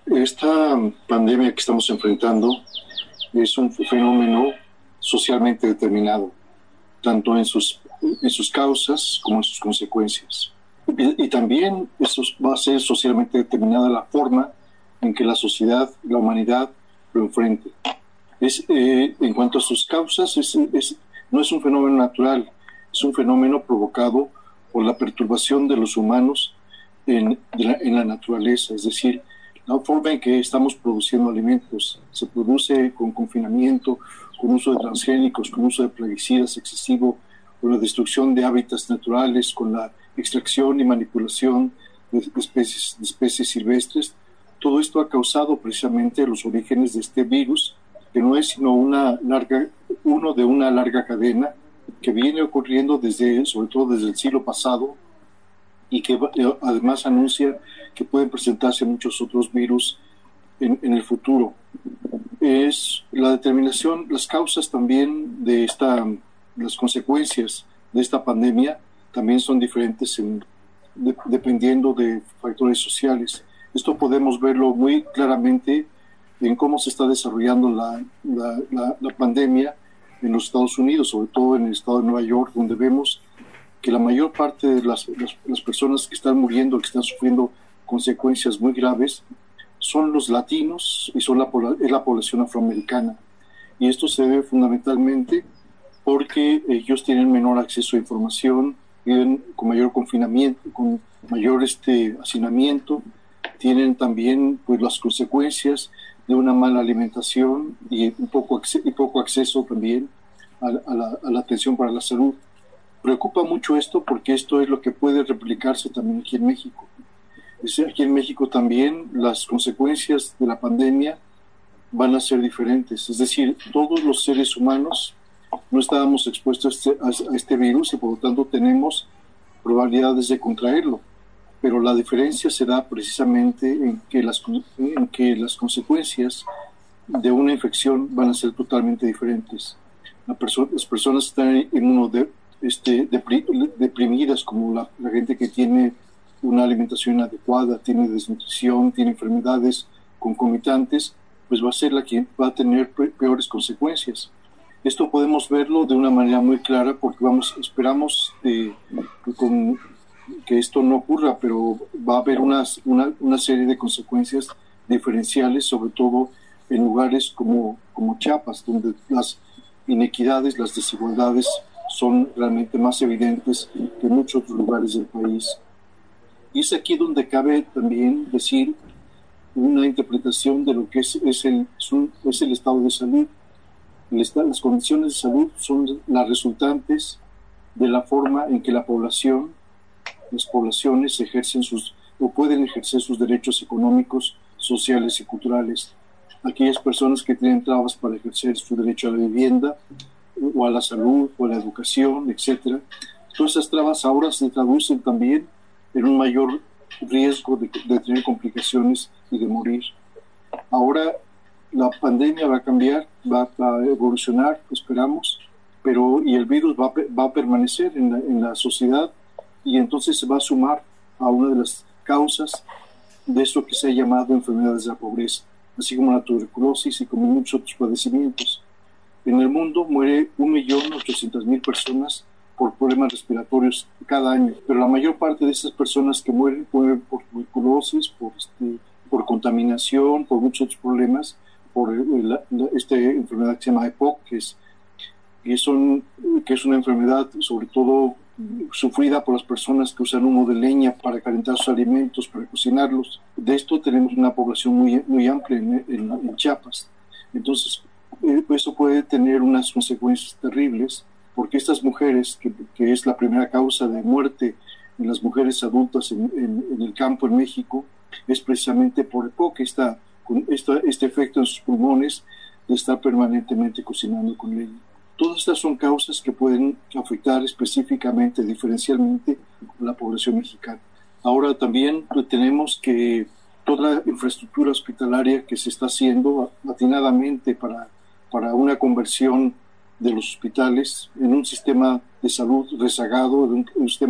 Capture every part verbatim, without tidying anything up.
Esta pandemia que estamos enfrentando es un fenómeno socialmente determinado, tanto en sus, en sus causas como en sus consecuencias. Y, y también eso va a ser socialmente determinada la forma en que la sociedad, la humanidad, lo enfrente. Es, eh, en cuanto a sus causas, es, es, no es un fenómeno natural, es un fenómeno provocado por la perturbación de los humanos en, de la, en la naturaleza, es decir, la forma en que estamos produciendo alimentos. Se produce con confinamiento, con uso de transgénicos, con uso de plaguicidas excesivo, con la destrucción de hábitats naturales, con la extracción y manipulación de especies, de especies silvestres. Todo esto ha causado precisamente los orígenes de este virus, que no es sino una larga, uno de una larga cadena que viene ocurriendo desde, sobre todo desde el siglo pasado, y que además anuncia que pueden presentarse muchos otros virus en, en el futuro. Es la determinación, las causas también de esta, las consecuencias de esta pandemia también son diferentes en, de, dependiendo de factores sociales. Esto podemos verlo muy claramente en cómo se está desarrollando la, la, la, la pandemia en los Estados Unidos, sobre todo en el estado de Nueva York, donde vemos que la mayor parte de las, las, las personas que están muriendo, que están sufriendo consecuencias muy graves, son los latinos y son la, es la población afroamericana. Y esto se debe fundamentalmente porque ellos tienen menor acceso a información, viven con mayor confinamiento, con mayor este, hacinamiento, tienen también pues, las consecuencias de una mala alimentación y un poco, y poco acceso también a, a, la, a la atención para la salud. Preocupa mucho esto porque esto es lo que puede replicarse también aquí en México. Es decir, aquí en México también las consecuencias de la pandemia van a ser diferentes. Es decir, todos los seres humanos no estábamos expuestos a este, a este virus y por lo tanto tenemos probabilidades de contraerlo. Pero la diferencia se da precisamente en que las, en que las consecuencias de una infección van a ser totalmente diferentes. La perso- las personas están inmunodeprimidas, Este, deprimidas, como la, la gente que tiene una alimentación inadecuada, tiene desnutrición, tiene enfermedades concomitantes, pues va a ser la que va a tener peores consecuencias. Esto podemos verlo de una manera muy clara porque vamos, esperamos eh, con, que esto no ocurra, pero va a haber unas, una, una serie de consecuencias diferenciales, sobre todo en lugares como, como Chiapas, donde las inequidades, las desigualdades son realmente más evidentes que en muchos otros lugares del país. Y es aquí donde cabe también decir una interpretación de lo que es, es, el, es, un, es el estado de salud. El estado, las condiciones de salud son las resultantes de la forma en que la población, las poblaciones ejercen sus, o pueden ejercer sus derechos económicos, sociales y culturales. Aquellas personas que tienen trabas para ejercer su derecho a la vivienda, o a la salud, o a la educación, etcétera. Todas esas trabas ahora se traducen también en un mayor riesgo de, de tener complicaciones y de morir. Ahora la pandemia va a cambiar, va a evolucionar, esperamos, pero y el virus va a, va a permanecer en la, en la sociedad y entonces se va a sumar a una de las causas de eso que se ha llamado enfermedades de la pobreza, así como la tuberculosis y como muchos otros padecimientos. En el mundo muere un millón ochocientas mil personas por problemas respiratorios cada año, pero la mayor parte de esas personas que mueren mueren por tuberculosis, por, este, por contaminación, por muchos otros problemas, por la, la, esta enfermedad que se llama E P O C, que es, que, son, que es una enfermedad sobre todo sufrida por las personas que usan humo de leña para calentar sus alimentos, para cocinarlos. De esto tenemos una población muy, muy amplia en, en, en Chiapas. Entonces, eso puede tener unas consecuencias terribles, porque estas mujeres, que, que es la primera causa de muerte en las mujeres adultas en, en, en el campo en México, es precisamente por E P O C, esta, esta, este efecto en sus pulmones de estar permanentemente cocinando con leña. Todas estas son causas que pueden afectar específicamente, diferencialmente, a la población mexicana. Ahora también tenemos que toda la infraestructura hospitalaria que se está haciendo atinadamente para para una conversión de los hospitales en un sistema de salud rezagado, en un, un sistema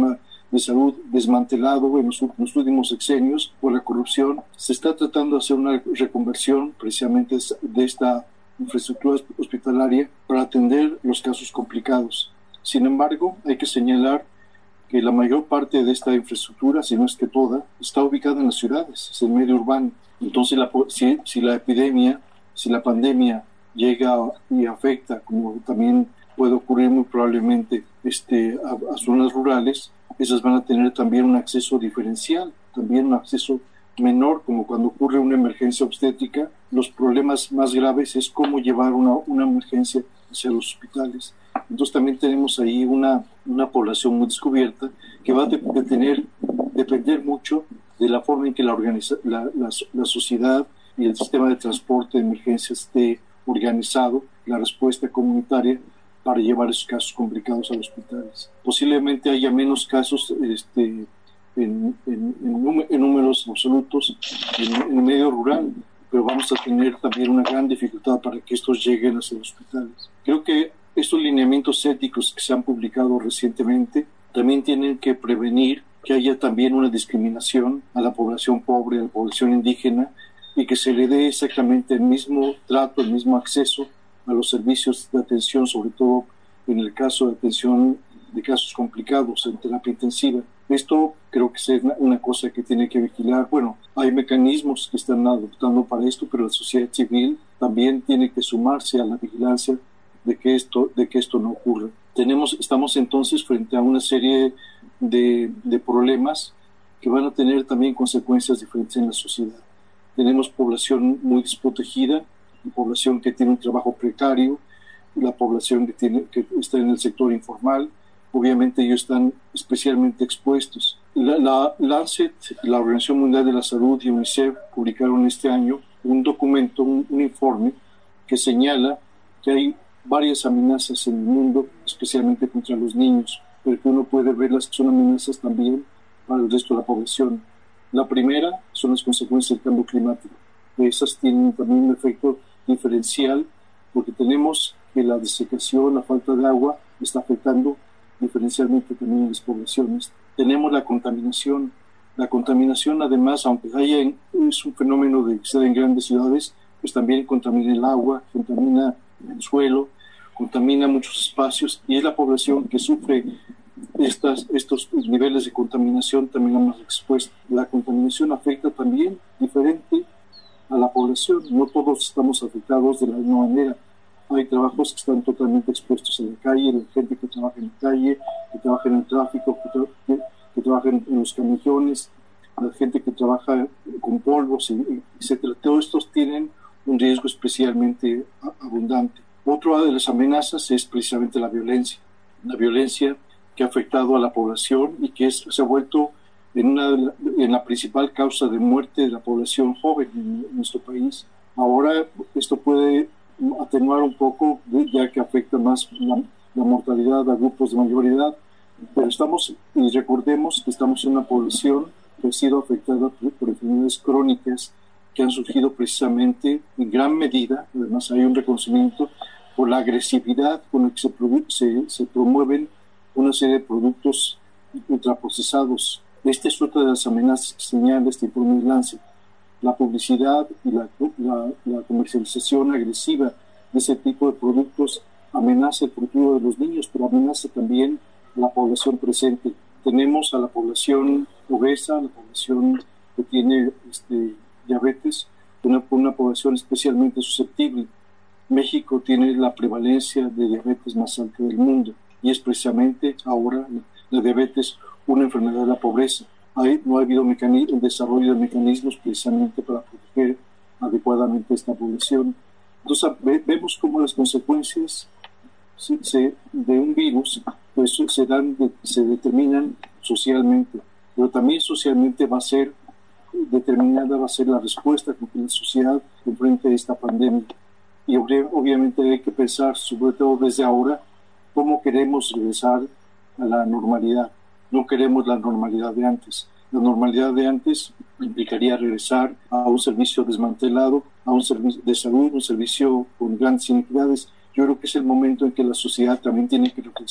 de salud desmantelado en los, los últimos sexenios por la corrupción. Se está tratando de hacer una reconversión precisamente de esta infraestructura hospitalaria para atender los casos complicados. Sin embargo, hay que señalar que la mayor parte de esta infraestructura, si no es que toda, está ubicada en las ciudades, es el medio urbano. Entonces, la, si, si la epidemia, si la pandemia llega y afecta, como también puede ocurrir muy probablemente este, a, a zonas rurales, esas van a tener también un acceso diferencial, también un acceso menor, como cuando ocurre una emergencia obstétrica. Los problemas más graves es cómo llevar una, una emergencia hacia los hospitales. Entonces también tenemos ahí una, una población muy descubierta que va a de, de tener, depender mucho de la forma en que la, organiza, la, la, la sociedad y el sistema de transporte de emergencias esté organizado, la respuesta comunitaria para llevar esos casos complicados a los hospitales. Posiblemente haya menos casos este, en, en, en, en números absolutos en, en el medio rural, pero vamos a tener también una gran dificultad para que estos lleguen hacia los hospitales. Creo que estos lineamientos éticos que se han publicado recientemente también tienen que prevenir que haya también una discriminación a la población pobre, a la población indígena, y que se le dé exactamente el mismo trato, el mismo acceso a los servicios de atención, sobre todo en el caso de atención de casos complicados en terapia intensiva. Esto creo que es una cosa que tiene que vigilar. Bueno, hay mecanismos que están adoptando para esto, pero la sociedad civil también tiene que sumarse a la vigilancia de que esto, de que esto no ocurra. Tenemos, estamos entonces frente a una serie de, de problemas que van a tener también consecuencias diferentes en la sociedad. Tenemos población muy desprotegida, población que tiene un trabajo precario, la población que, tiene, que está en el sector informal. Obviamente ellos están especialmente expuestos. La, la Lancet, la Organización Mundial de la Salud y UNICEF publicaron este año un documento, un, un informe que señala que hay varias amenazas en el mundo, especialmente contra los niños, pero que uno puede verlas que son amenazas también para el resto de la población. La primera son las consecuencias del cambio climático. Esas tienen también un efecto diferencial porque tenemos que la desecación, la falta de agua está afectando diferencialmente también a las poblaciones. Tenemos la contaminación. La contaminación, además, aunque haya en, es un fenómeno de que se da en grandes ciudades, pues también contamina el agua, contamina el suelo, contamina muchos espacios, y es la población que sufre estas, estos niveles de contaminación también la más expuesta. La contaminación afecta también diferente a la población. No todos estamos afectados de la misma manera. Hay trabajos que están totalmente expuestos en la calle, la gente que trabaja en la calle, que trabaja en el tráfico, que, tra que, que trabaja en, en los camiones, la gente que trabaja con polvos, etcétera. Todos estos tienen un riesgo especialmente abundante. Otra de las amenazas es precisamente la violencia. La violencia que ha afectado a la población y que es, se ha vuelto en, una, en la principal causa de muerte de la población joven en, en nuestro país. Ahora esto puede atenuar un poco, ya que afecta más la, la mortalidad a grupos de mayor edad, pero estamos, y recordemos que estamos en una población que ha sido afectada por, por enfermedades crónicas que han surgido precisamente en gran medida, además hay un reconocimiento por la agresividad con la que se, se, se promueven una serie de productos ultraprocesados. Esta es otra de las amenazas que señala este informe de Lancet. La publicidad y la, la, la comercialización agresiva de ese tipo de productos amenaza el futuro de los niños, pero amenaza también a la población presente. Tenemos a la población obesa, la población que tiene este, diabetes, una, una población especialmente susceptible. México tiene la prevalencia de diabetes más alta del mundo y es precisamente ahora la diabetes una enfermedad de la pobreza. Hay, no ha habido el desarrollo de mecanismos precisamente para proteger adecuadamente a esta población. Entonces ve, vemos cómo las consecuencias se, se, de un virus pues, se, dan de, se determinan socialmente, pero también socialmente va a ser determinada va a ser la respuesta con que la sociedad enfrenta a esta pandemia. Y obviamente hay que pensar, sobre todo desde ahora, cómo queremos regresar a la normalidad. No queremos la normalidad de antes. La normalidad de antes implicaría regresar a un servicio desmantelado, a un servicio de salud, un servicio con grandes inequidades. Yo creo que es el momento en que la sociedad también tiene que reflexionar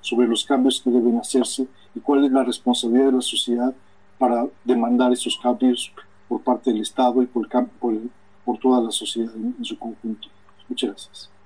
sobre los cambios que deben hacerse y cuál es la responsabilidad de la sociedad para demandar esos cambios por parte del Estado y por, por, por toda la sociedad en, en su conjunto. Muchas gracias.